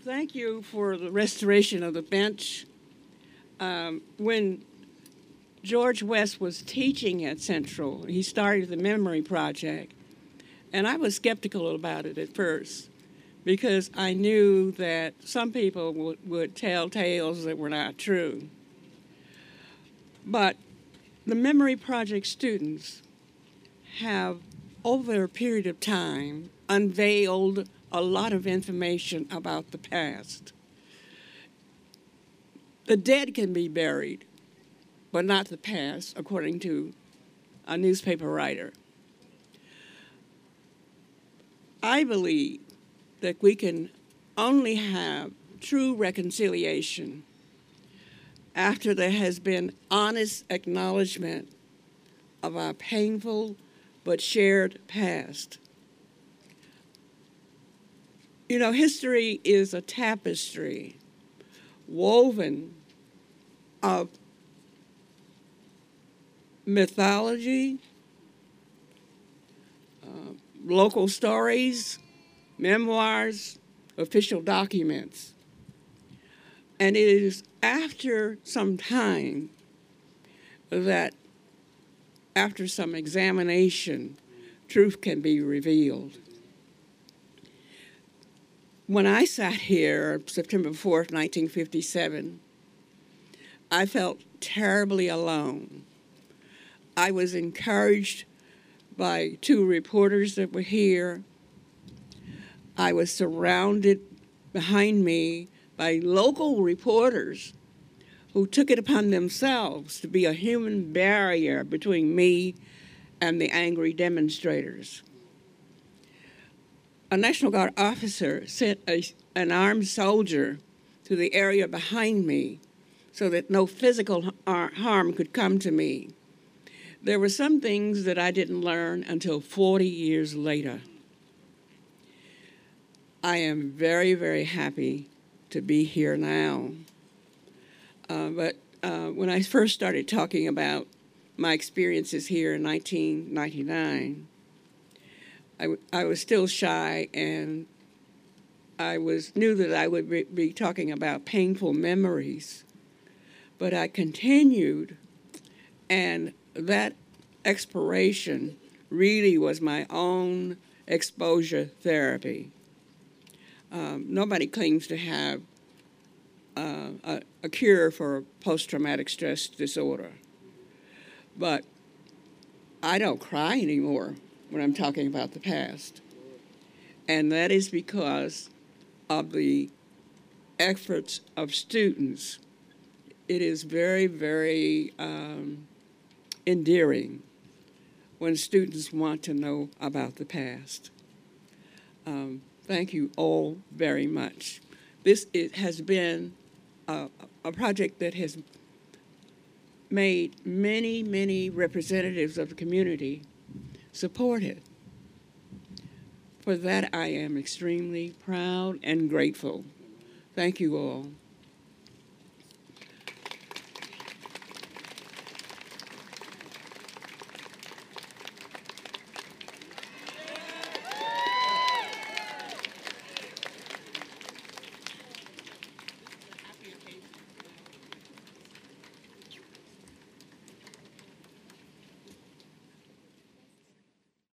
Thank you for the restoration of the bench. When George West was teaching at Central, he started the Memory Project, and I was skeptical about it at first because I knew that some people would tell tales that were not true. But the Memory Project students have, over a period of time, unveiled a lot of information about the past. The dead can be buried, but not the past, according to a newspaper writer. I believe that we can only have true reconciliation after there has been honest acknowledgement of our painful but shared past. You know, history is a tapestry woven of mythology, local stories, memoirs, official documents. And it is after some time that, after some examination, truth can be revealed. When I sat here September 4th, 1957, I felt terribly alone. I was encouraged by two reporters that were here. I was surrounded behind me by local reporters who took it upon themselves to be a human barrier between me and the angry demonstrators. A National Guard officer sent an armed soldier to the area behind me so that no physical harm could come to me. There were some things that I didn't learn until 40 years later. I am very, very happy to be here now. But when I first started talking about my experiences here in 1999, I was still shy, and I knew that I would be talking about painful memories. But I continued, and that exploration really was my own exposure therapy. Nobody claims to have a cure for post-traumatic stress disorder, but I don't cry anymore when I'm talking about the past. And that is because of the efforts of students. It is very, very endearing when students want to know about the past. Thank you all very much. It has been a project that has made many, many representatives of the community support it. For that, I am extremely proud and grateful. Thank you all.